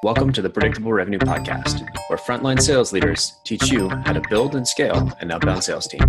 Welcome to the Predictable Revenue Podcast, where frontline sales leaders teach you how to build and scale an outbound sales team.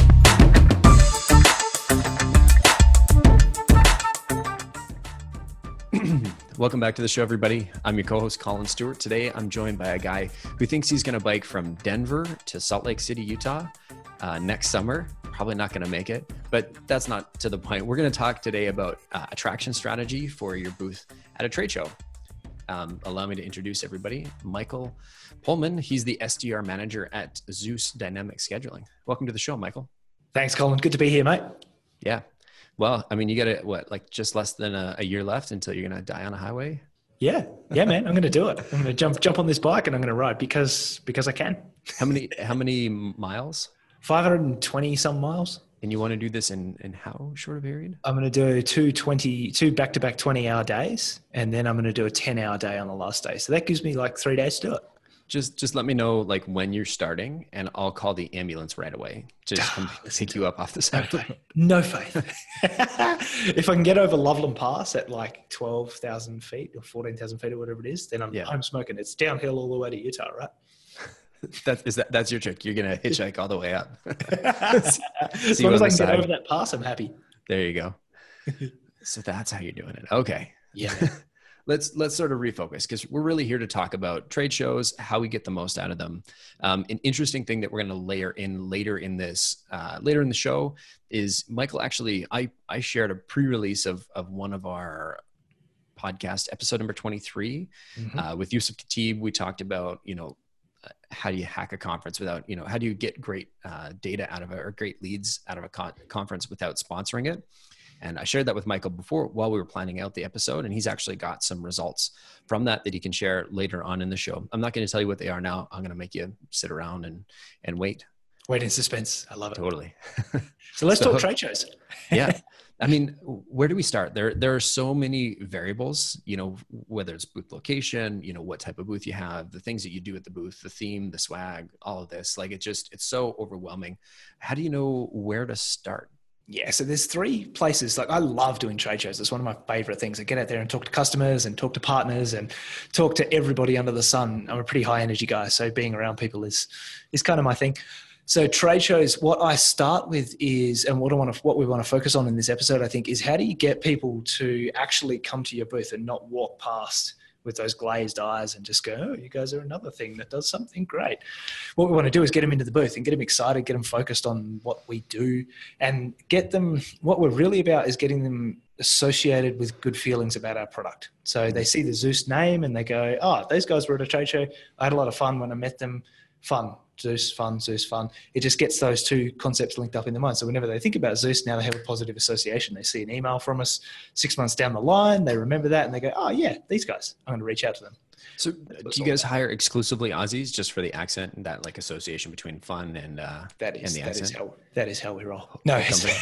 Welcome back to the show, everybody. I'm your co-host, Colin Stewart. Today, I'm joined by a guy who thinks he's going to bike from Denver to Salt Lake City, Utah next summer. Probably not going to make it, but that's not to the point. We're going to talk today about attraction strategy for your booth at a trade show. Allow me to introduce everybody. Michael Pullman, he's the SDR manager at Zeus Dynamic Scheduling. Welcome to the show, Michael. Thanks, Colin. Good to be here, mate. Yeah. Well, I mean, you got like just less than a year left until you're going to die on a highway? Yeah, man. I'm going to do it. I'm going to jump on this bike and I'm going to ride because I can. How many miles? 520 some miles. And you want to do this in how short a period? I'm going to do two back-to-back 20-hour days, and then I'm going to do a 10-hour day on the last day. So that gives me like 3 days to do it. Just let me know like when you're starting, and I'll call the ambulance right away. Just come pick you up off the side. No faith. If I can get over Loveland Pass at like 12,000 feet or 14,000 feet or whatever it is, then I'm smoking. It's downhill all the way to Utah, right? That's your trick. You're going to hitchhike all the way up. As long as I can get over that pass, I'm happy. There you go. So that's how you're doing it. Okay. Yeah. Let's sort of refocus, because we're really here to talk about trade shows, how we get the most out of them. An interesting thing that we're going to layer in later in the show is Michael. Actually, I shared a pre-release of one of our podcast, episode number 23, with Yusuf Khatib. We talked about, how do you hack a conference without, how do you get great data out of it, or great leads out of a conference without sponsoring it? And I shared that with Michael before while we were planning out the episode, and he's actually got some results from that he can share later on in the show. I'm not going to tell you what they are now. I'm going to make you sit around and wait. Wait in suspense. I love it. Totally. So let's talk trade shows. Yeah. I mean, where do we start? There are so many variables, whether it's booth location, what type of booth you have, the things that you do at the booth, the theme, the swag, all of this. Like it's so overwhelming. How do you know where to start? Yeah, so there's 3 places. Like I love doing trade shows. It's one of my favorite things. I get out there and talk to customers and talk to partners and talk to everybody under the sun. I'm a pretty high energy guy, so being around people is kind of my thing. So trade shows, what I start with is, and what we want to focus on in this episode, I think, is how do you get people to actually come to your booth and not walk past with those glazed eyes and just go, oh, you guys are another thing that does something great. What we want to do is get them into the booth and get them excited, get them focused on what we do, and get them, what we're really about is getting them associated with good feelings about our product. So they see the Zeus name and they go, oh, those guys were at a trade show. I had a lot of fun when I met them. Fun. Zeus fun. It just gets those 2 concepts linked up in their mind. So whenever they think about Zeus, now they have a positive association. They see an email from us 6 months down the line, they remember that and they go, oh yeah, these guys, I'm going to reach out to them. So do you guys hire exclusively Aussies just for the accent and that like association between fun and the accent? That is how we roll. No,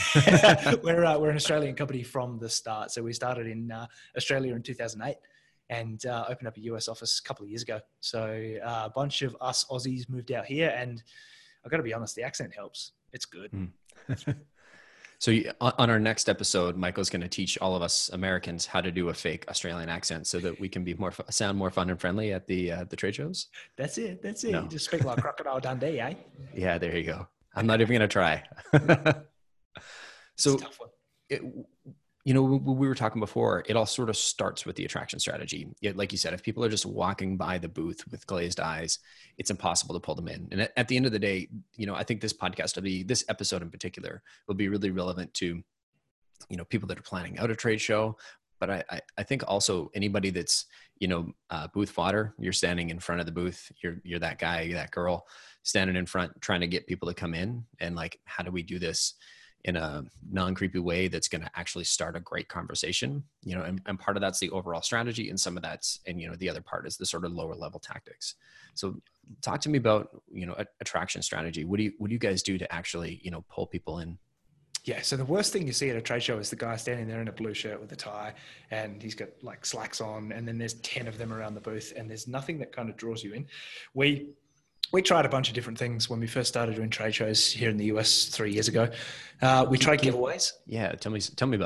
we're an Australian company from the start. So we started in Australia in 2008. And opened up a US office a couple of years ago. So a bunch of us Aussies moved out here, and I've got to be honest, the accent helps. It's good. So on our next episode, Michael's going to teach all of us Americans how to do a fake Australian accent so that we can be sound more fun and friendly at the trade shows. That's it. No. You just speak like Crocodile Dundee, eh? Yeah, there you go. I'm not even going to try. So, we were talking before, it all sort of starts with the attraction strategy. Like you said, if people are just walking by the booth with glazed eyes, it's impossible to pull them in. And at the end of the day, I think this this episode in particular will be really relevant to, people that are planning out a trade show. But I think also anybody that's, booth fodder, you're standing in front of the booth, you're that guy, that girl standing in front, trying to get people to come in. And like, how do we do this in a non-creepy way that's going to actually start a great conversation, and part of that's the overall strategy, and some of that's, and the other part is the sort of lower level tactics. So talk to me about, attraction strategy. What do you guys do to actually, pull people in? Yeah. So the worst thing you see at a trade show is the guy standing there in a blue shirt with a tie and he's got like slacks on, and then there's 10 of them around the booth and there's nothing that kind of draws you in. We tried a bunch of different things when we first started doing trade shows here in the US 3 years ago. We tried giveaways. Yeah. Tell me about them.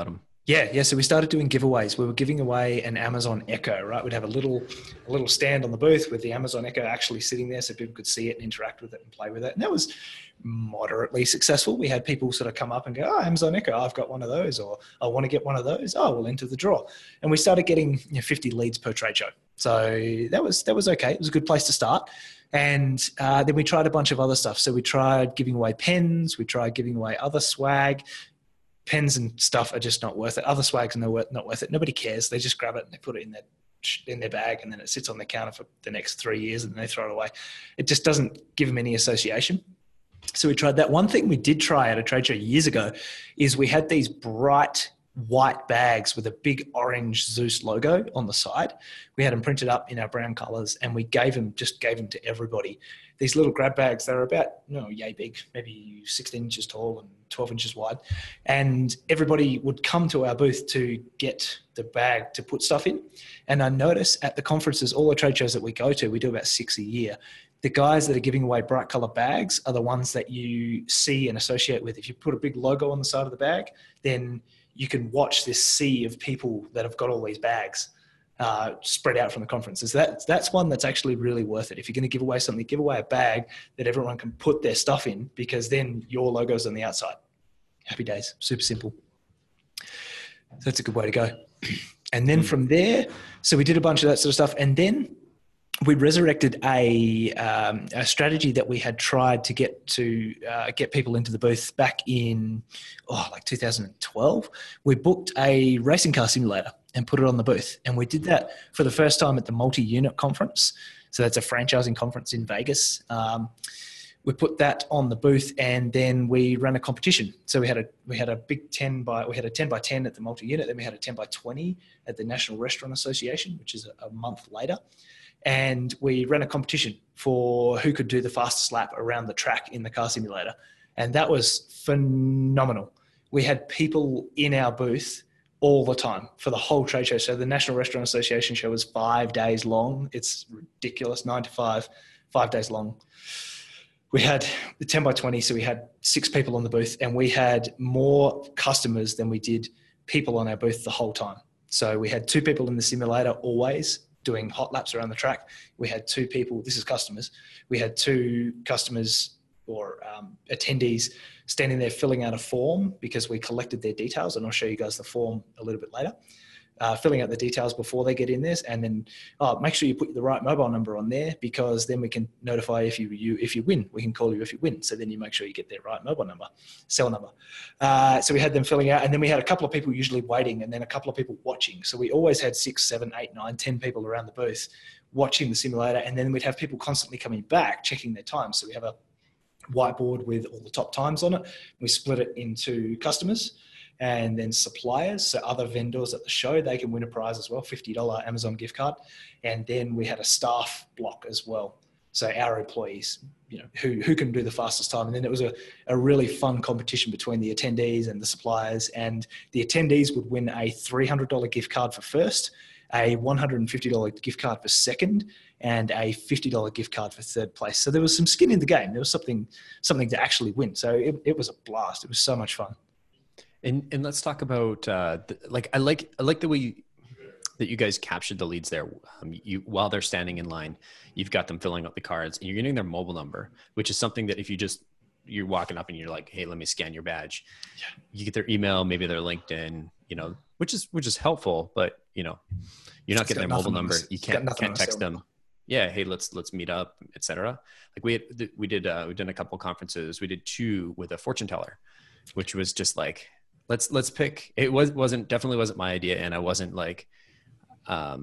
Yeah. So we started doing giveaways. We were giving away an Amazon Echo, right? We'd have a little stand on the booth with the Amazon Echo actually sitting there so people could see it and interact with it and play with it. And that was moderately successful. We had people sort of come up and go, oh, Amazon Echo, I've got one of those, or I want to get one of those. Oh, we'll enter the draw. And we started getting 50 leads per trade show. So that was okay. It was a good place to start. And then we tried a bunch of other stuff. So we tried giving away pens. We tried giving away other swag. Pens and stuff are just not worth it. Other swags are not worth it. Nobody cares. They just grab it and they put it in their bag, and then it sits on their counter for the next 3 years and then they throw it away. It just doesn't give them any association. So we tried that. One thing we did try at a trade show years ago is we had these bright white bags with a big orange Zeus logo on the side. We had them printed up in our brown colors, and we gave them to everybody. These little grab bags, they're about, yay big, maybe 16 inches tall and 12 inches wide. And everybody would come to our booth to get the bag to put stuff in. And I notice at the conferences, all the trade shows that we go to, we do about 6 a year. The guys that are giving away bright color bags are the ones that you see and associate with. If you put a big logo on the side of the bag, then you can watch this sea of people that have got all these bags spread out from the conferences. That's one that's actually really worth it. If you're going to give away something, give away a bag that everyone can put their stuff in, because then your logo's on the outside. Happy days. Super simple. So that's a good way to go. And then from there, so we did a bunch of that sort of stuff. And then we resurrected a strategy that we had tried to get people into the booth back in like 2012. We booked a racing car simulator and put it on the booth, and we did that for the first time at the Multi-Unit Conference. So that's a franchising conference in Vegas. We put that on the booth, and then we ran a competition. So we had a 10 by 10 at the Multi-Unit, then we had a 10 by 20 at the National Restaurant Association, which is a month later. And we ran a competition for who could do the fastest lap around the track in the car simulator. And that was phenomenal. We had people in our booth all the time for the whole trade show. So the National Restaurant Association show was 5 days long. It's ridiculous, 9 to 5, 5 days long. We had the 10 by 20, so we had 6 people on the booth, and we had more customers than we did people on our booth the whole time. So we had 2 people in the simulator always doing hot laps around the track. We had 2 people, this is customers, we had 2 customers or attendees standing there filling out a form because we collected their details, and I'll show you guys the form a little bit later. Filling out the details before they get in this, and then make sure you put the right mobile number on there, because then we can notify if you win. We can call you if you win. So then you make sure you get their right mobile number, cell number. So we had them filling out, and then we had a couple of people usually waiting, and then a couple of people watching. So we always had 6, 7, 8, 9, 10 people around the booth watching the simulator, and then we'd have people constantly coming back checking their time. So we have a whiteboard with all the top times on it. We split it into customers and then suppliers, so other vendors at the show, they can win a prize as well, $50 Amazon gift card. And then we had a staff block as well, so our employees, who can do the fastest time. And then it was a really fun competition between the attendees and the suppliers, and the attendees would win a $300 gift card for first, a $150 gift card for second, and a $50 gift card for third place. So there was some skin in the game. There was something to actually win. So it was a blast. It was so much fun. And let's talk about I like the way that you guys captured the leads there. While they're standing in line, you've got them filling out the cards, and you're getting their mobile number, which is something that if you're walking up and you're like, hey, let me scan your badge. Yeah. You get their email, maybe their LinkedIn, which is helpful, but you're not getting their mobile number. You can't text them. Yeah. Hey, let's meet up, etc. Like we did a couple conferences. We did 2 with a fortune teller, which was just like, let's pick. It definitely wasn't my idea. And I wasn't like, I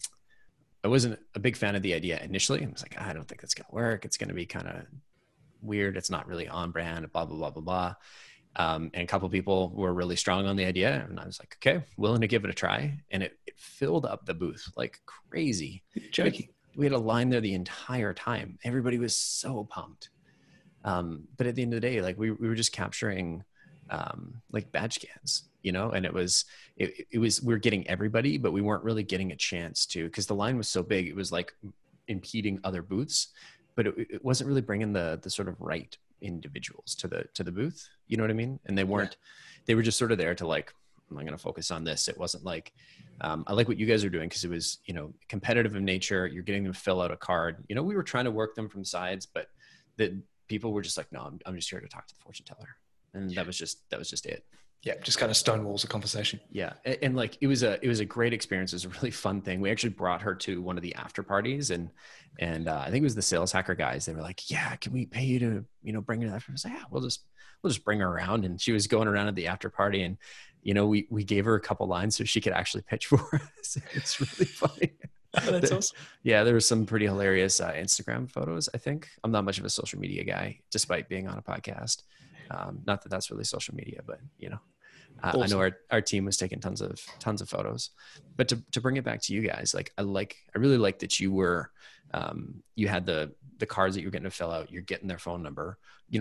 wasn't a big fan of the idea initially. I was like, I don't think that's going to work. It's going to be kind of weird. It's not really on brand, blah, blah, blah, blah, blah. And a couple of people were really strong on the idea. And I was like, okay, willing to give it a try. And it filled up the booth like crazy. You're joking. We had a line there the entire time. Everybody was so pumped. But at the end of the day, like we were just capturing like badge scans, and it was, we were getting everybody, but we weren't really getting a chance to, because the line was so big, it was like impeding other booths, but it wasn't really bringing the sort of right individuals to the booth. You know what I mean? And they weren't, they were just sort of there to like I'm not going to focus on this. It wasn't like, I like what you guys are doing because it was, competitive in nature. You're getting them to fill out a card. We were trying to work them from sides, but the people were just like, no, I'm just here to talk to the fortune teller. And that was just it. Yeah. Just kind of stonewalls a conversation. Yeah. And like, it was a great experience. It was a really fun thing. We actually brought her to one of the after parties and I think it was the Sales Hacker guys. They were like, yeah, can we pay you to, bring her to that? I was like, yeah, we'll just bring her around. And she was going around at the after party and, we gave her a couple lines so she could actually pitch for us. It's really funny. Oh, that's awesome. Yeah, there were some pretty hilarious Instagram photos, I think. I'm not much of a social media guy, despite being on a podcast. Not that that's really social media, but, awesome. I know our team was taking tons of photos. But to bring it back to you guys, like I really like that you were, you had the cards that you're getting to fill out, you're getting their phone number.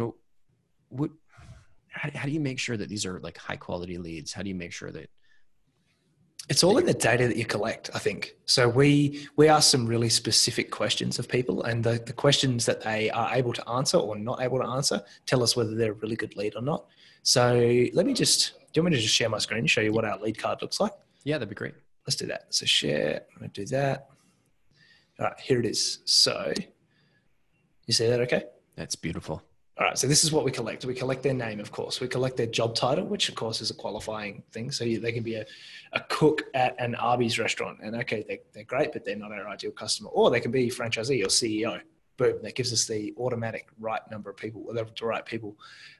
How do you make sure that these are like high quality leads? How do you make sure that it's all in the data that you collect, I think. So we ask some really specific questions of people, and the questions that they are able to answer or not able to answer tell us whether they're a really good lead or not. So do you want me to just share my screen and show you what our lead card looks like? Yeah, that'd be great. Let's do that. So share, I'm going to do that. All right, here it is. So you see that okay? That's beautiful. All right, so this is what we collect. We collect their name, of course. We collect their job title, which of course is a qualifying thing. So they can be a cook at an Arby's restaurant. And okay, they're great, but they're not our ideal customer. Or they can be franchisee or CEO. Boom, that gives us the automatic right number of people, or the right people.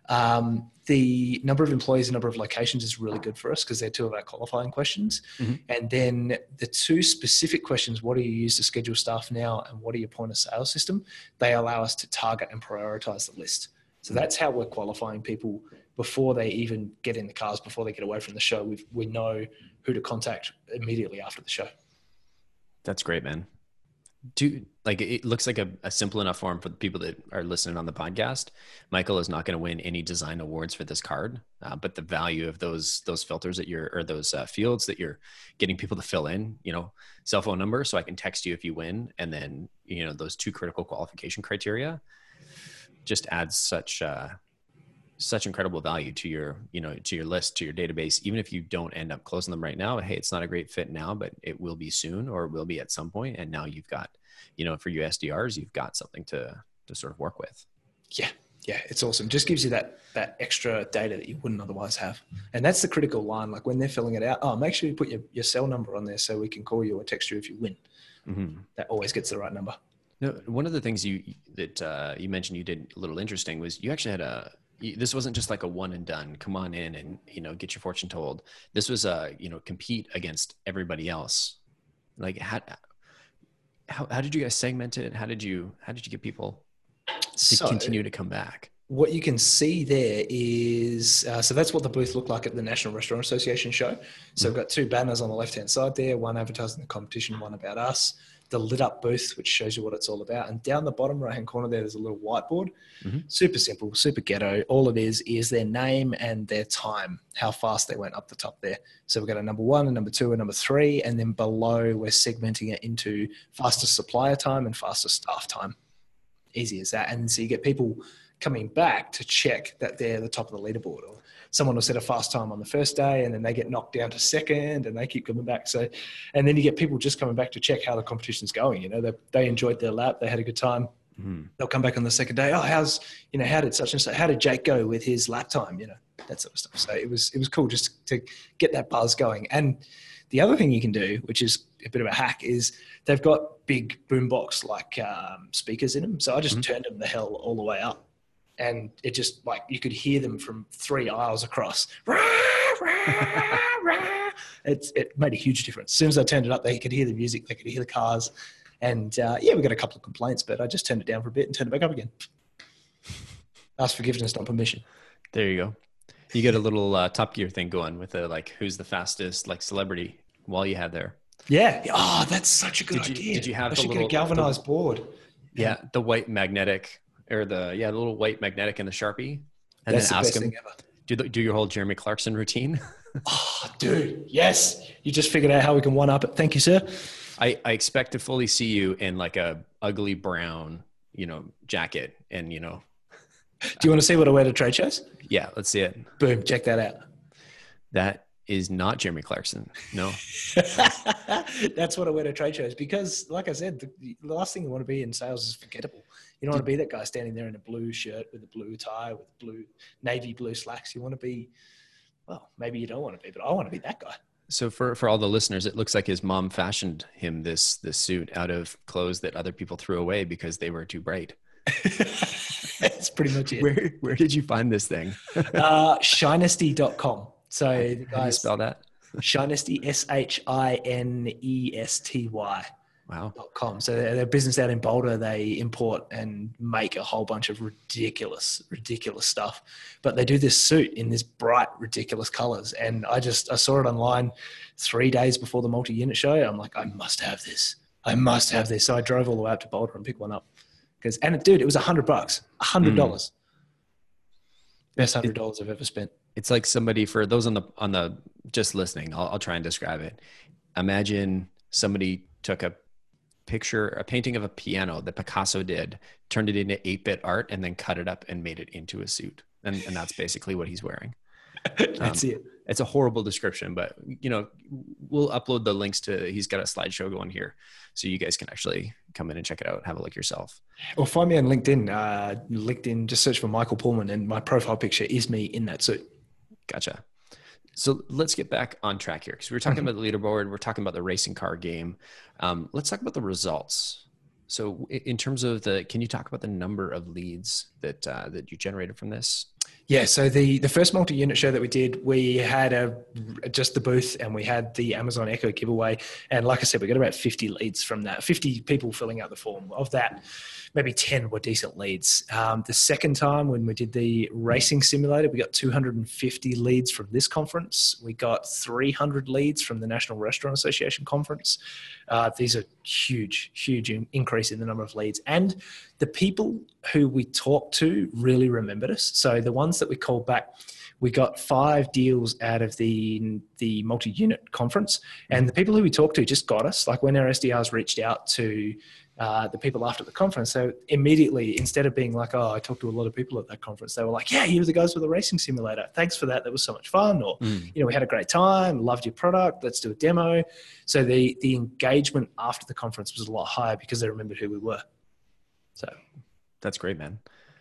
The number of employees and number of locations is really good for us because they're two of our qualifying questions. Mm-hmm. And then the two specific questions, what do you use to schedule staff now and what are your point of sale system? They allow us to target and prioritize the list. So that's how we're qualifying people before they even get in the cars, before they get away from the show. We know who to contact immediately after the show. That's great, man. It looks like a simple enough form for the people that are listening on the podcast. Michael is not going to win any design awards for this card, but the value of those filters those fields that you're getting people to fill in, cell phone number, so I can text you if you win, and then those two critical qualification criteria just adds such incredible value to your to your list, to your database. Even if you don't end up closing them right now, hey, it's not a great fit now, but it will be soon, or it will be at some point. And now you've got, for your SDRs, you've got something to sort of work with. Yeah, it's awesome. Just gives you that extra data that you wouldn't otherwise have. And that's the critical line. Like when they're filling it out, make sure you put your cell number on there so we can call you or text you if you win. Mm-hmm. That always gets the right number. No, one of the things you mentioned you did a little interesting was you actually had this wasn't just like a one and done, come on in and, get your fortune told. This was compete against everybody else. Like how did you guys segment it? How did you get people to continue to come back? What you can see there is, so that's what the booth looked like at the National Restaurant Association show. So we've got two banners on the left-hand side there, one advertising the competition, one about us. The lit up booth, which shows you what it's all about. And down the bottom right-hand corner there's a little whiteboard. Mm-hmm. Super simple, super ghetto. All it is their name and their time, how fast they went up the top there. So we've got a number 1, a number 2, a number 3, and then below we're segmenting it into fastest supplier time and fastest staff time. Easy as that. And so you get people coming back to check that they're the top of the leaderboard, or someone will set a fast time on the first day and then they get knocked down to second and they keep coming back. So, and then you get people just coming back to check how the competition's going. They enjoyed their lap. They had a good time. Mm-hmm. They'll come back on the second day. Oh, how did such and such, how did Jake go with his lap time? That sort of stuff. So it was cool just to get that buzz going. And the other thing you can do, which is a bit of a hack, is they've got big boombox like speakers in them. So I just turned them the hell all the way up. And it just you could hear them from 3 aisles across. It made a huge difference. As soon as I turned it up, they could hear the music, they could hear the cars. And we got a couple of complaints, but I just turned it down for a bit and turned it back up again. Ask forgiveness, not permission. There you go. You get a little Top Gear thing going with who's the fastest celebrity while you had there. Yeah. Oh, that's such a good idea. Did you have the little galvanized board? Yeah, the white magnetic. Or the little white magnetic and the Sharpie, and that's then ask them, ever. Do your whole Jeremy Clarkson routine. Oh, dude, yes! You just figured out how we can one up it. Thank you, sir. I expect to fully see you in like a ugly brown, jacket, and Do you want to see what I wear to trade shows? Yeah, let's see it. Boom! Check that out. is not Jeremy Clarkson. No. That's what I wear to trade shows because, like I said, the last thing you want to be in sales is forgettable. You don't want to be that guy standing there in a blue shirt with a blue tie with blue navy blue slacks. You want to be, well, maybe you don't want to be, but I want to be that guy. So for all the listeners, it looks like his mom fashioned him this suit out of clothes that other people threw away because they were too bright. That's pretty much it. Where did you find this thing? Shinesty.com. So the How do you spell that? Shinesty, Shinesty. Wow. .com. So they're a business out in Boulder. They import and make a whole bunch of ridiculous stuff. But they do this suit in this bright, ridiculous colors. And I saw it online 3 days before the multi-unit show. I'm like, I must have this. So I drove all the way up to Boulder and picked one up. Dude, it was $100, $100. Best $100 I've ever spent. It's like somebody, for those on the just listening, I'll try and describe it. Imagine somebody took a painting of a piano that Picasso did, turned it into 8-bit art, and then cut it up and made it into a suit. And that's basically what he's wearing. That's it. It's a horrible description, but we'll upload the links he's got a slideshow going here. So you guys can actually come in and check it out, have a look yourself. Or find me on LinkedIn. LinkedIn, just search for Michael Pullman, and my profile picture is me in that suit. Gotcha. So let's get back on track here, because we were talking about the leaderboard. We're talking about the racing car game. Let's talk about the results. So in terms of can you talk about the number of leads that you generated from this? Yeah, so the first multi-unit show that we did, we had just the booth and we had the Amazon Echo giveaway. And like I said, we got about 50 leads from that, 50 people filling out the form. Of that, maybe 10 were decent leads. The second time when we did the racing simulator, we got 250 leads from this conference. We got 300 leads from the National Restaurant Association conference. These are huge increase in the number of leads. And the people who we talked to really remembered us. So the ones that we called back, we got 5 deals out of the multi-unit conference. And the people who we talked to just got us. Like when our SDRs reached out to the people after the conference, so immediately, instead of being like, oh, I talked to a lot of people at that conference, they were like, yeah, you're the guys with the racing simulator. Thanks for that. That was so much fun. Or, we had a great time. Loved your product. Let's do a demo. So the engagement after the conference was a lot higher because they remembered who we were. So that's great, man.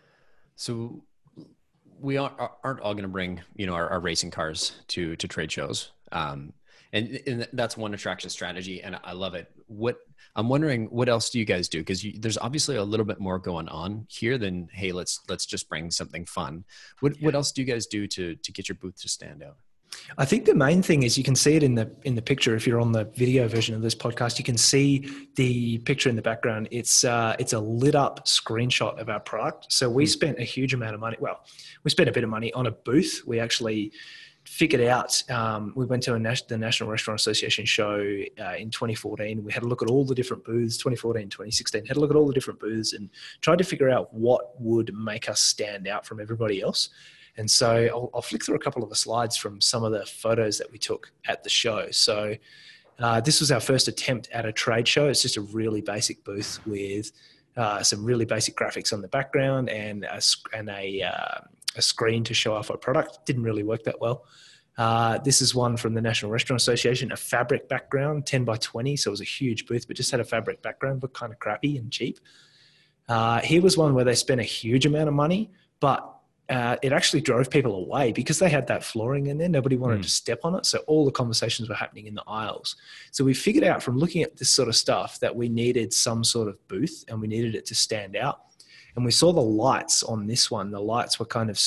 So we aren't all going to bring, our racing cars to trade shows. And that's one attraction strategy. And I love it. I'm wondering, what else do you guys do? Because there's obviously a little bit more going on here than, hey, let's just bring something fun. What else do you guys do to get your booth to stand out? I think the main thing is you can see it in the picture. If you're on the video version of this podcast, you can see the picture in the background. It's a lit up screenshot of our product. So we spent a huge amount of money. Well, we spent a bit of money on a booth. We actually figured out, we went to the National Restaurant Association show in 2014. We had a look at all the different booths, 2014, 2016, had a look at all the different booths and tried to figure out what would make us stand out from everybody else. And so I'll flick through a couple of the slides from some of the photos that we took at the show. So this was our first attempt at a trade show. It's just a really basic booth with some really basic graphics on the background and a screen to show off our product. Didn't really work that well. This is one from the National Restaurant Association, a fabric background, 10 by 20. So it was a huge booth, but just had a fabric background, looked kind of crappy and cheap. Here was one where they spent a huge amount of money, but it actually drove people away because they had that flooring in there. Nobody wanted to step on it. So all the conversations were happening in the aisles. So we figured out from looking at this sort of stuff that we needed some sort of booth and we needed it to stand out. And we saw the lights on this one. The lights were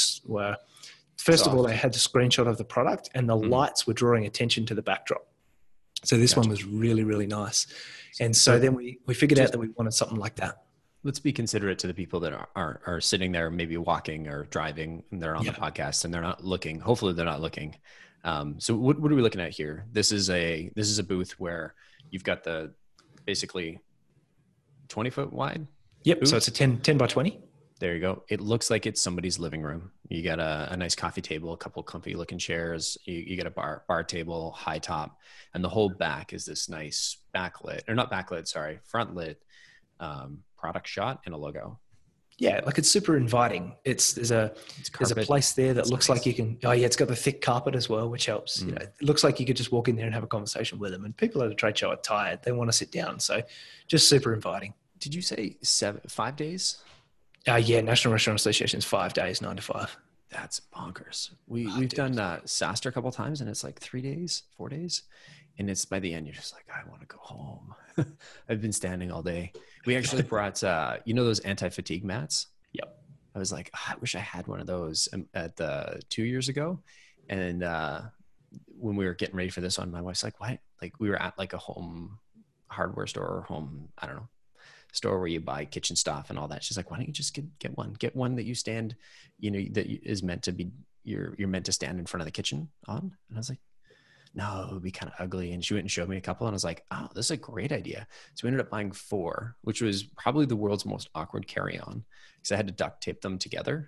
first of all, they had a screenshot of the product and the lights were drawing attention to the backdrop. So this one was really, really nice. And so then we figured out that we wanted something like that. Let's be considerate to the people that are sitting there, maybe walking or driving, and they're on the podcast and they're not looking. Hopefully they're not looking. So what are we looking at here? This is a booth where you've got the basically 20-foot wide. Yep. booth. So it's a 10 by 20. There you go. It looks like it's somebody's living room. You got a nice coffee table, a couple comfy looking chairs. You got a bar table, high top, and the whole back is this nice front lit product shot and a logo. Yeah, like it's super inviting. There's a place there that looks like you can. Oh yeah, it's got the thick carpet as well, which helps. You know, it looks like you could just walk in there and have a conversation with them. And people at a trade show are tired; they want to sit down. So, just super inviting. Did you say 5 days? Yeah, National Restaurant Association is 5 days, 9 to 5. That's bonkers. We've done SaaStr a couple of times, and it's like 3 days, 4 days, and it's by the end you're just like, I want to go home. I've been standing all day. We actually brought those anti-fatigue mats. Yep. I was like, I wish I had one of those at 2 years ago, and when we were getting ready for this one, my wife's like, what? Like we were at like a home hardware store or home, I don't know, store where you buy kitchen stuff and all that. She's like, why don't you just get one that you stand, that is meant to be, you're meant to stand in front of the kitchen on. And I was like, no, it would be kind of ugly. And she went and showed me a couple, and I was like, oh, this is a great idea. So we ended up buying 4, which was probably the world's most awkward carry-on because I had to duct tape them together.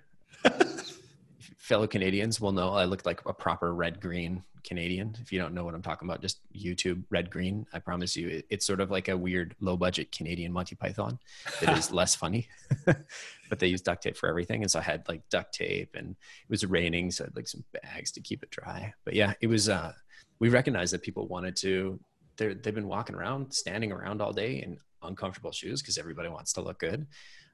Fellow Canadians will know I looked like a proper red-green Canadian. If you don't know what I'm talking about, just YouTube red-green. I promise you, it's sort of like a weird low-budget Canadian Monty Python that is less funny, but they use duct tape for everything. And so I had like duct tape, and it was raining, so I had like some bags to keep it dry. But yeah, it was, we recognized that people wanted to, they've been walking around, standing around all day in uncomfortable shoes because everybody wants to look good.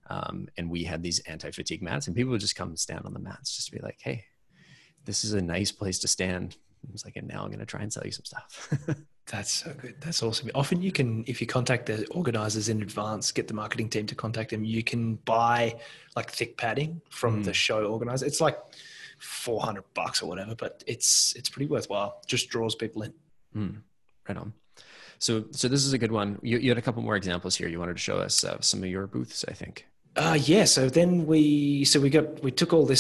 And we had these anti-fatigue mats, and people would just come and stand on the mats just to be like, hey, this is a nice place to stand. I was like, and now I'm going to try and sell you some stuff. That's so good. That's awesome. Often you can, if you contact the organizers in advance, get the marketing team to contact them, you can buy like thick padding from the show organizer. It's like $400 or whatever, but it's pretty worthwhile. Just draws people in. Right on. So this is a good one. You had a couple more examples here. You wanted to show us some of your booths, I think. Yeah. So then we took all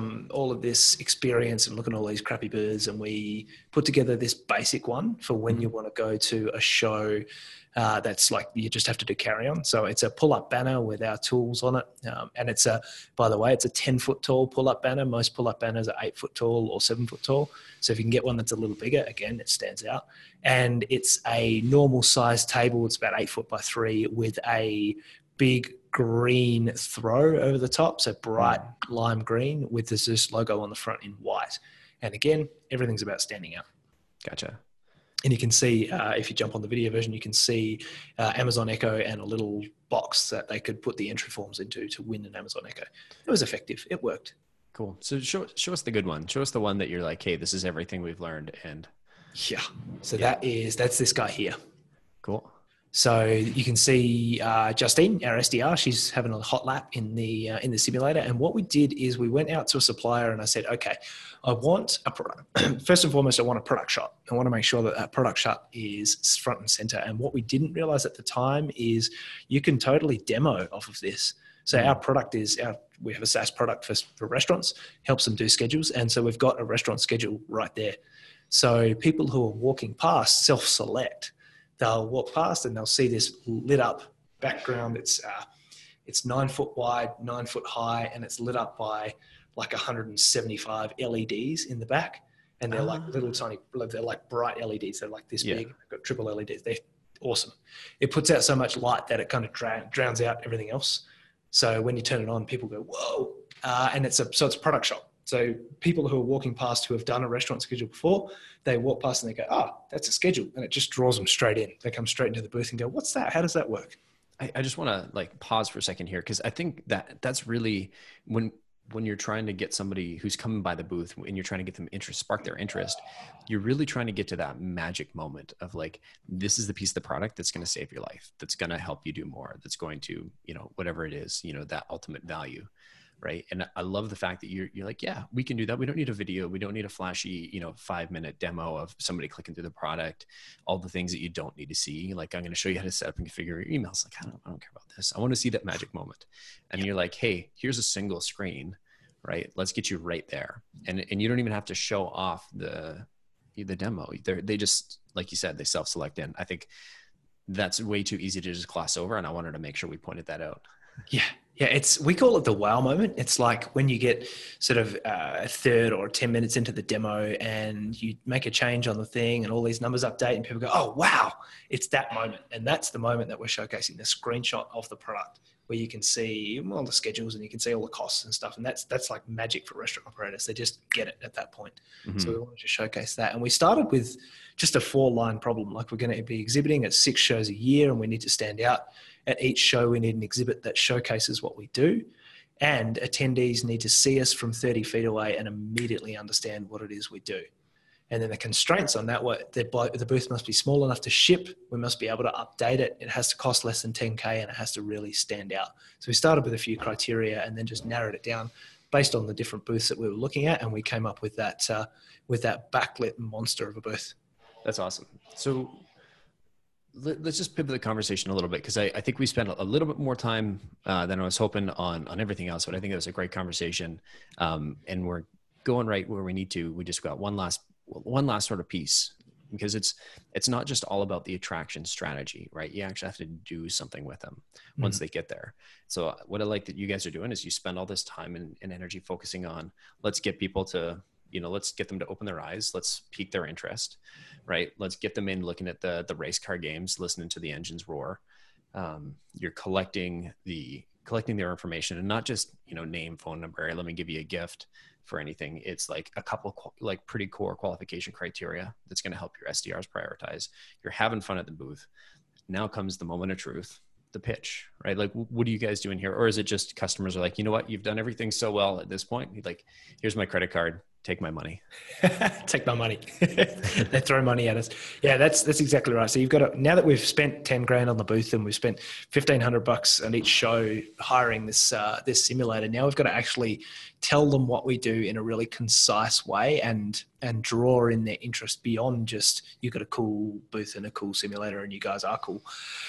of this experience and looking at all these crappy booths, and we put together this basic one for when you want to go to a show that's like you just have to do carry on. So it's a pull-up banner with our tools on it, and by the way, it's a 10-foot tall pull-up banner. Most pull-up banners are 8 foot tall or 7 foot tall. So if you can get one that's a little bigger, again, it stands out. And it's a normal size table. It's about 8 foot by 3 with a big green throw over the top, so bright lime green with the Zeus logo on the front in white. And again, everything's about standing out. Gotcha. And you can see, if you jump on the video version, you can see Amazon Echo and a little box that they could put the entry forms into to win an Amazon Echo. It was effective. It worked. Cool. So show us the good one. Show us the one that you're like, hey, this is everything we've learned. And yeah. So that's this guy here. Cool. So you can see Justine, our SDR, she's having a hot lap in the simulator. And what we did is we went out to a supplier and I said, okay, I want a product. First and foremost, I want a product shot. I want to make sure that product shot is front and center. And what we didn't realize at the time is you can totally demo off of this. So our product we have a SaaS product for restaurants, helps them do schedules. And so we've got a restaurant schedule right there. So people who are walking past self-select. They'll walk past and they'll see this lit up background. It's 9 foot wide, 9 foot high, and it's lit up by like 175 LEDs in the back. And they're like little tiny, they're like bright LEDs. They're like this big. They've got triple LEDs. They're awesome. It puts out so much light that it kind of drowns out everything else. So when you turn it on, people go, whoa. And it's a product shot. So people who are walking past who have done a restaurant schedule before, they walk past and they go, that's a schedule. And it just draws them straight in. They come straight into the booth and go, what's that? How does that work? I just want to like pause for a second here. Cause I think that's really when you're trying to get somebody who's coming by the booth and you're trying to get them spark their interest, you're really trying to get to that magic moment of like, this is the piece of the product that's going to save your life. That's going to help you do more. That's going to, whatever it is, that ultimate value. Right. And I love the fact that you're like, yeah, we can do that. We don't need a video. We don't need a flashy, 5-minute demo of somebody clicking through the product, all the things that you don't need to see. Like, I'm going to show you how to set up and configure your emails. Like, I don't care about this. I want to see that magic moment. And you're like, hey, here's a single screen, right? Let's get you right there. And you don't even have to show off the demo. They just, like you said, they self-select in. I think that's way too easy to just gloss over. And I wanted to make sure we pointed that out. Yeah. Yeah, we call it the wow moment. It's like when you get sort of a third or 10 minutes into the demo and you make a change on the thing and all these numbers update and people go, oh, wow, it's that moment. And that's the moment that we're showcasing, the screenshot of the product. where you can see all the schedules and you can see all the costs and stuff. And that's like magic for restaurant operators. They just get it at that point. Mm-hmm. So we wanted to showcase that. And we started with just a 4-line problem. Like, we're going to be exhibiting at 6 shows a year, and we need to stand out. At each show, we need an exhibit that showcases what we do. And attendees need to see us from 30 feet away and immediately understand what it is we do. And then the constraints on that were the booth must be small enough to ship. We must be able to update it. It has to cost less than 10K, and it has to really stand out. So we started with a few criteria and then just narrowed it down based on the different booths that we were looking at. And we came up with that backlit monster of a booth. That's awesome. So let's just pivot the conversation a little bit, because I think we spent a little bit more time than I was hoping on everything else, but I think it was a great conversation. And we're going right where we need to. We just got one last sort of piece, because it's not just all about the attraction strategy, right? You actually have to do something with them once they get there. So what I like that you guys are doing is you spend all this time and energy focusing on, let's get people to, let's get them to open their eyes. Let's pique their interest, right? Let's get them in looking at the race car games, listening to the engines roar. You're collecting their information, and not just, name, phone number, let me give you a gift for anything. It's like a couple like pretty core qualification criteria that's going to help your SDRs prioritize. You're having fun at the booth. Now comes the moment of truth, the pitch, right? Like, what are you guys doing here? Or is it just customers are like, you know what, you've done everything so well at this point. Like, here's my credit card, take my money. Take my money. They throw money at us. Yeah, that's exactly right. So you've got to, now that we've spent 10 grand on the booth and we've spent $1,500 on each show hiring this simulator, now we've got to actually tell them what we do in a really concise way and draw in their interest beyond just, you've got a cool booth and a cool simulator and you guys are cool.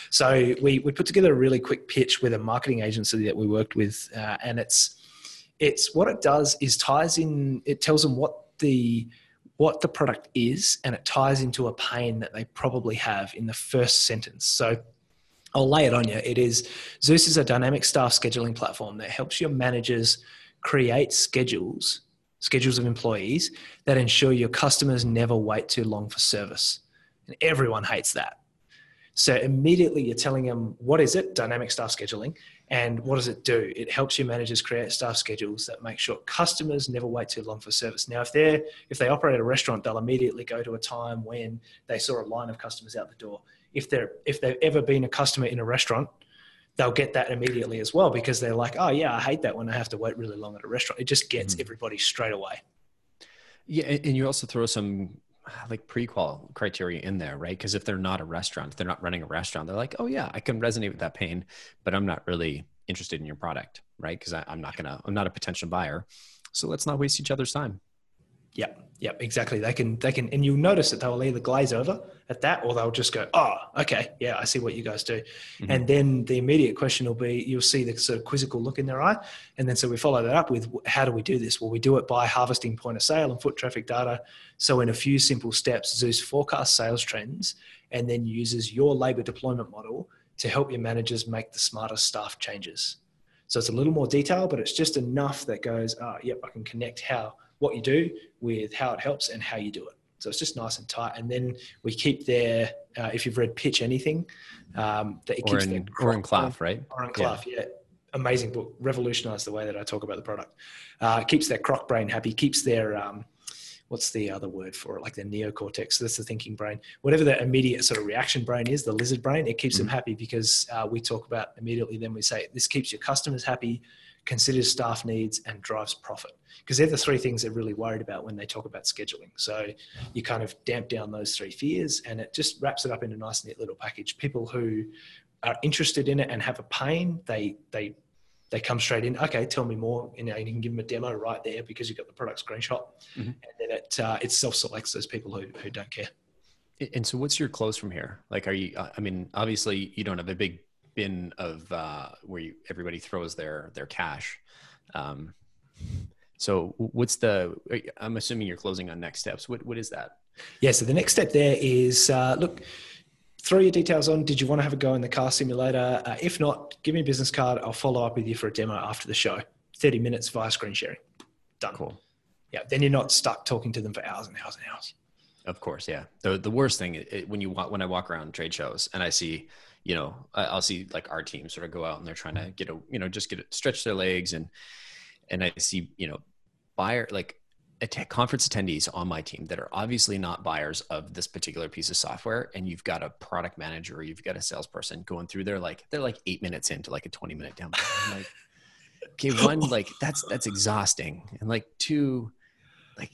So we put together a really quick pitch with a marketing agency that we worked with, and it's what it does is it tells them what the product is, and it ties into a pain that they probably have in the first sentence. So I'll lay it on you. Zeus is a dynamic staff scheduling platform that helps your managers create schedules of employees that ensure your customers never wait too long for service. And everyone hates that. So immediately you're telling them, what is it? Dynamic staff scheduling. And what does it do? It helps your managers create staff schedules that make sure customers never wait too long for service. Now, if they operate a restaurant, they'll immediately go to a time when they saw a line of customers out the door. If they've ever been a customer in a restaurant, they'll get that immediately as well, because they're like, oh yeah, I hate that when I have to wait really long at a restaurant. It just gets everybody straight away. Yeah. And you also throw some like pre-qual criteria in there, right? Because if they're not a restaurant, if they're not running a restaurant, they're like, oh yeah, I can resonate with that pain, but I'm not really interested in your product, right? Because I'm not a potential buyer. So let's not waste each other's time. Yep, exactly. They can, and you'll notice that they'll either glaze over at that, or they'll just go, oh, okay, yeah, I see what you guys do. Mm-hmm. And then the immediate question will be, you'll see the sort of quizzical look in their eye. And then so we follow that up with, how do we do this? Well, we do it by harvesting point of sale and foot traffic data. So in a few simple steps, Zeus forecasts sales trends and then uses your labor deployment model to help your managers make the smarter staff changes. So it's a little more detail, but it's just enough that goes, oh, yep, I can connect what you do with how it helps and how you do it. So it's just nice and tight. And then we keep their, if you've read Pitch Anything, that it keeps Oren Klaff, right? Oren Klaff, yeah. Amazing book, revolutionized the way that I talk about the product. Keeps their croc brain happy, keeps their, what's the other word for it? Like their neocortex. That's the thinking brain. Whatever the immediate sort of reaction brain is, the lizard brain, it keeps them happy because we talk about immediately, then we say, this keeps your customers happy, considers staff needs, and drives profit. Because they're the three things they're really worried about when they talk about scheduling. So you kind of damp down those three fears, and it just wraps it up in a nice, neat little package. People who are interested in it and have a pain, they come straight in. Okay, tell me more. You can give them a demo right there because you've got the product screenshot, and then it self-selects those people who don't care. And so, what's your close from here? Like, are you? I mean, obviously, you don't have a big bin of where everybody throws their cash. So I'm assuming you're closing on next steps. What is that? Yeah. So the next step there is, look, throw your details on. Did you want to have a go in the car simulator? If not, give me a business card. I'll follow up with you for a demo after the show. 30 minutes via screen sharing. Done. Cool. Yeah. Then you're not stuck talking to them for hours and hours and hours. Of course. Yeah. The worst thing when I walk around trade shows and I see, you know, I'll see like our team sort of go out and they're trying to get a, you know, just get it, stretch their legs. And I see, you know, buyer, like conference attendees on my team that are obviously not buyers of this particular piece of software. And you've got a product manager or you've got a salesperson going through, they're like 8 minutes into like a 20-minute demo. I'm like, okay, one, like that's exhausting. And like two, like,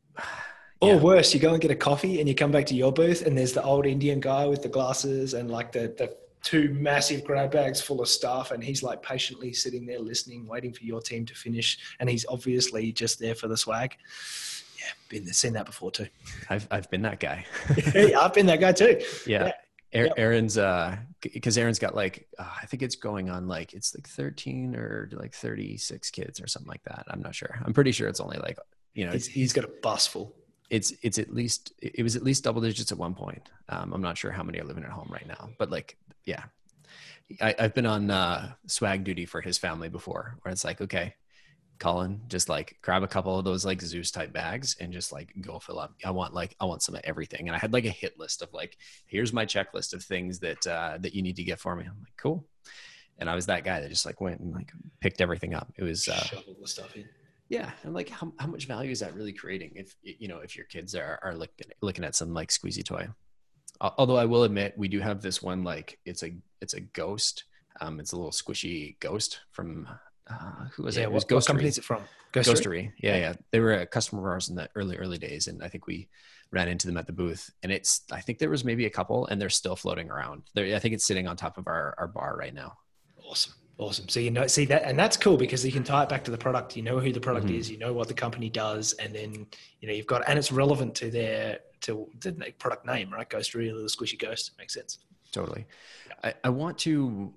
or worse, you go and get a coffee and you come back to your booth and there's the old Indian guy with the glasses and like the two massive grab bags full of stuff. And he's like patiently sitting there listening, waiting for your team to finish. And he's obviously just there for the swag. Yeah. Been there, seen that before too. I've been that guy. Yeah, I've been that guy too. Yeah. Aaron's, cause Aaron's got like, I think it's going on like, it's like 13 or like 36 kids or something like that. I'm not sure. I'm pretty sure it's only like, you know, he's got a bus full. It was at least double digits at one point. I'm not sure how many are living at home right now, but like, yeah, I've been on swag duty for his family before where it's like, okay, Colin, just like grab a couple of those like Zeus type bags and just like go fill up. I want some of everything. And I had like a hit list of like, here's my checklist of things that you need to get for me. I'm like, cool. And I was that guy that just like went and like picked everything up. It was shovel the stuff in. Yeah. And like, how much value is that really creating if, you know, if your kids are looking at some like squeezy toy? Although I will admit, we do have this one, like it's a ghost. It's a little squishy ghost from, who was it? It was Ghostery. What company is it from? Ghostery. Yeah. They were a customer of ours in the early days. And I think we ran into them at the booth and I think there was maybe a couple and they're still floating around there. I think it's sitting on top of our bar right now. Awesome. So, you know, see that, and that's cool because you can tie it back to the product. You know who the product is, you know what the company does, and then, you know, you've got, and it's relevant to the product name, right? Ghostery, the squishy ghost. Makes sense. Totally. I want to,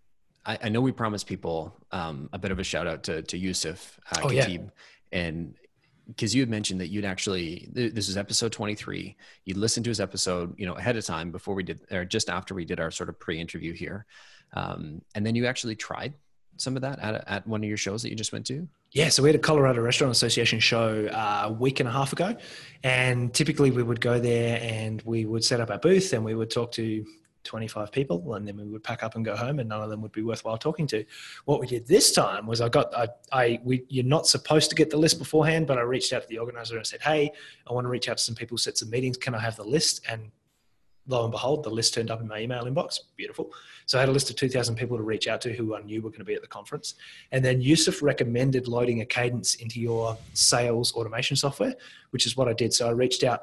I know we promised people a bit of a shout out to Yusuf Khatib, and because you had mentioned that you'd actually, this is episode 23, you'd listened to his episode, you know, ahead of time before we did, or just after we did our sort of pre-interview here. And then you actually tried some of that at one of your shows that you just went to? Yeah, so we had a Colorado Restaurant Association show a week and a half ago. And typically we would go there and we would set up our booth and we would talk to 25 people and then we would pack up and go home and none of them would be worthwhile talking to. What we did this time was you're not supposed to get the list beforehand, but I reached out to the organizer and said, hey, I want to reach out to some people, set some meetings. Can I have the list? And lo and behold, the list turned up in my email inbox. Beautiful. So I had a list of 2,000 people to reach out to who I knew were going to be at the conference. And then Yusuf recommended loading a Cadence into your sales automation software, which is what I did. So I reached out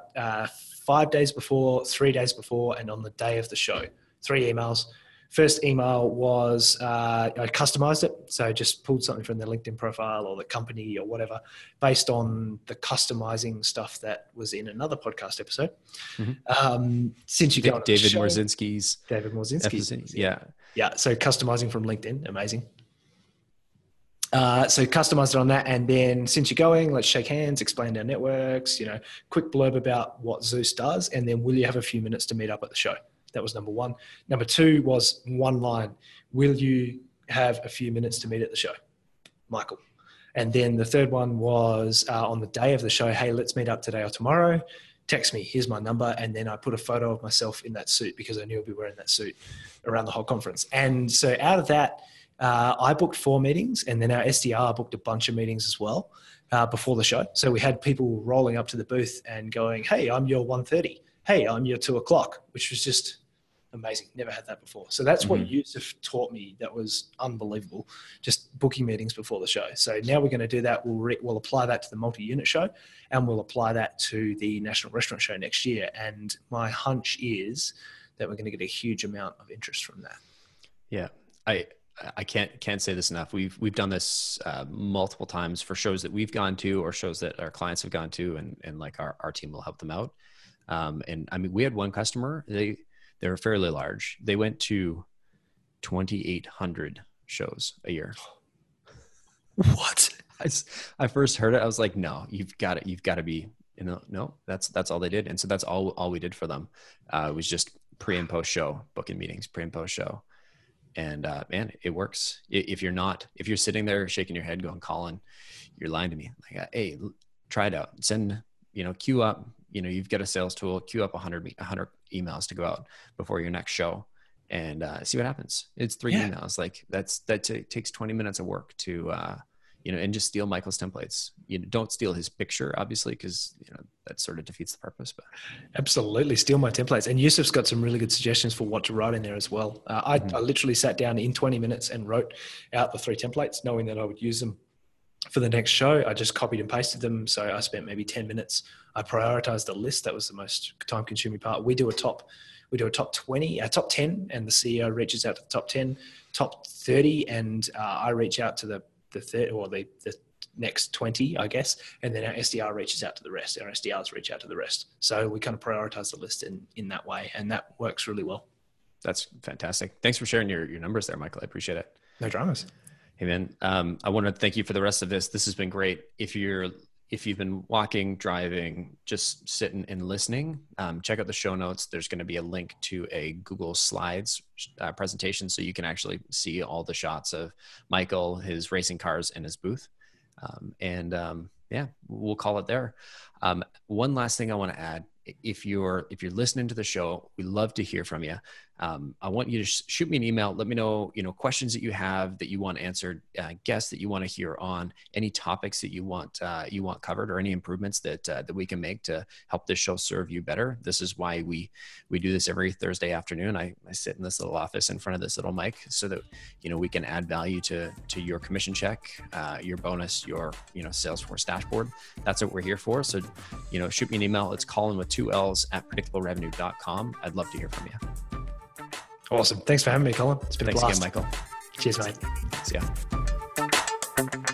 5 days before, 3 days before, and on the day of the show, 3 emails. First email was I customized it. So I just pulled something from their LinkedIn profile or the company or whatever based on the customizing stuff that was in another podcast episode. Mm-hmm. Since you go on David Morzynski's episode, yeah. So customizing from LinkedIn, amazing. So customized it on that. And then since you're going, let's shake hands, explain our networks, you know, quick blurb about what Zeus does. And then will you have a few minutes to meet up at the show? That was number one. Number two was one line. Will you have a few minutes to meet at the show? Michael. And then the third one was on the day of the show, hey, let's meet up today or tomorrow. Text me, here's my number. And then I put a photo of myself in that suit because I knew I'd be wearing that suit around the whole conference. And so out of that, I booked 4 meetings and then our SDR booked a bunch of meetings as well before the show. So we had people rolling up to the booth and going, hey, I'm your 1:30. Hey, I'm your 2:00, which was just amazing. Never had that before. So that's what Yusuf taught me. That was unbelievable. Just booking meetings before the show. So now we're going to do that. We'll apply that to the multi-unit show and we'll apply that to the National Restaurant Show next year. And my hunch is that we're going to get a huge amount of interest from that. Yeah. I can't say this enough. We've done this multiple times for shows that we've gone to or shows that our clients have gone to and like our team will help them out. And I mean, we had one customer, they were fairly large. They went to 2,800 shows a year. What? I first heard it. I was like, no, you've got to be, you know, no, that's all they did. And so that's all we did for them. It was just pre and post show booking meetings, pre and post show. And man, it works. If you're sitting there shaking your head going, Colin, you're lying to me. Like, hey, try it out. Send, you know, queue up, you know, you've got a sales tool, queue up 100 emails to go out before your next show and see what happens. It's 3 emails. Like that takes 20 minutes of work to, and just steal Michael's templates. Don't steal his picture, obviously, because that sort of defeats the purpose. But absolutely, steal my templates. And Yusuf's got some really good suggestions for what to write in there as well. I literally sat down in 20 minutes and wrote out the 3 templates, knowing that I would use them for the next show. I just copied and pasted them. So I spent maybe 10 minutes. I prioritized the list. That was the most time-consuming part. We do a top 20, top 10, and the CEO reaches out to the top 10, top 30, and I reach out to the third, or the next 20, I guess, and then our SDR reaches out to the rest. Our SDRs reach out to the rest. So we kind of prioritize the list in that way, and that works really well. That's fantastic. Thanks for sharing your numbers there, Michael. I appreciate it. No dramas. Hey, man. I want to thank you for the rest of this. This has been great. If you've been walking, driving, just sitting and listening, check out the show notes. There's going to be a link to a Google Slides presentation, so you can actually see all the shots of Michael, his racing cars, and his booth. We'll call it there. One last thing I want to add. If you're listening to the show, we love to hear from you. I want you to shoot me an email. Let me know, questions that you have that you want answered, guests that you want to hear on, any topics that you want covered, or any improvements that we can make to help this show serve you better. This is why we do this every Thursday afternoon. I sit in this little office in front of this little mic so that, we can add value to your commission check, your bonus, your, Salesforce dashboard. That's what we're here for. So, shoot me an email. It's Colin with 2 L's at predictablerevenue.com. I'd love to hear from you. Awesome. Thanks for having me, Colin. It's been a blast. Thanks again, Michael. Cheers, mate. See ya.